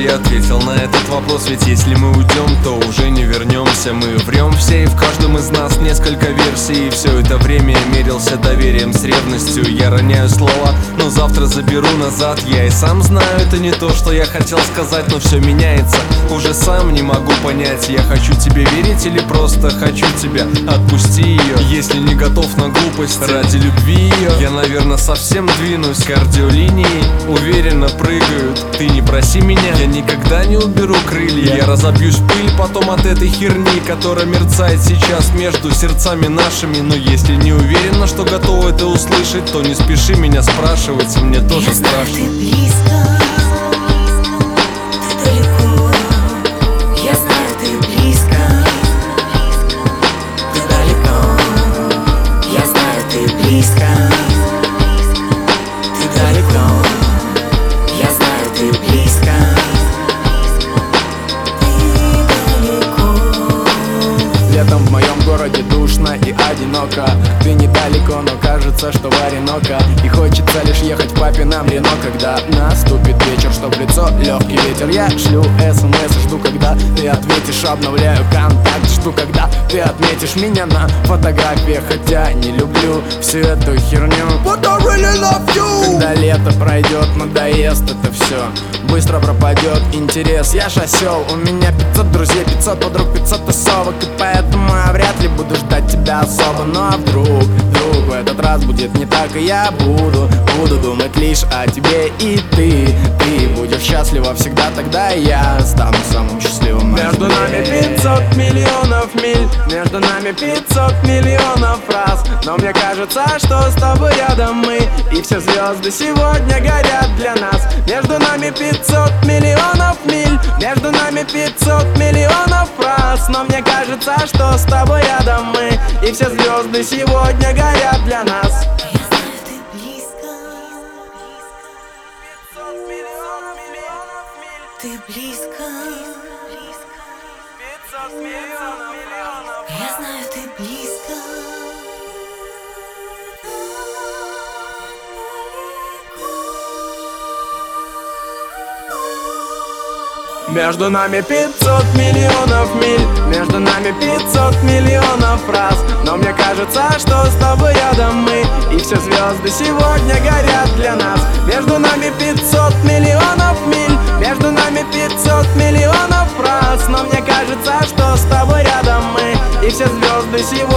я ответил на этот вопрос. Ведь если мы уйдем, то уже не вернемся. Мы врем все, и в каждом из нас несколько версий. И все это время я мерился доверием с ревностью. Я роняю слова, но завтра заберу назад. Я и сам знаю, это не то, что я хотел сказать, но все меняется, уже сам не могу понять. Я хочу тебе верить или просто хочу тебя? Отпусти ее, если не готов на глупость. Ради любви ее я, наверное, совсем двинусь. Кардиолинии уверенно прыгают. Ты не проси меня, я никогда не уберу крылья. Я разобьюсь в пыль потом от этой херни, которая мерцает сейчас между сердцами нашими. Но если не уверена, что готова это услышать, то не спеши меня спрашивать, мне тоже страшно. Летом в моем городе душно и одиноко. Ты недалеко, но кажется, что в Оренока. И хочется лишь ехать в папином Рено, когда наступит вечер, чтоб в лицо легкий ветер. Я шлю смс и жду, когда ты ответишь. Обновляю контакт, жду, когда ты отметишь меня на фотографиях. Хотя не люблю всю эту херню, but I really love you. Когда лето пройдет, надоест это все, быстро пропадет интерес. Я ж осел, у меня 500 друзей, 500 подруг, 500 тусовок. И поэтому я вряд ли буду ждать тебя особо. Ну а вдруг в этот раз будет не так, и я буду думать лишь о тебе. И ты будешь счастлива всегда, тогда я стану самым счастливым. Между нами 500 миллионов миль, между нами 500 миллионов фраз. Но мне кажется, что с тобой рядом мы, и все звезды сегодня горят для нас. Между нами 500 миллионов миль, между нами 500 миллионов фраз. Но мне кажется, что с тобой рядом мы, и все звезды сегодня горят для нас. Ты близко, 500 миллионов фраз. я знаю, ты близко. Между нами 500 миллионов миль, между нами 500 миллионов фраз. Но мне кажется, что с тобой рядом мы, и все звезды сегодня горят для нас. Между нами 500 миллионов миль, между нами 500 миллионов фраз. Но мне кажется, что с тобой рядом мы, и все звезды сегодня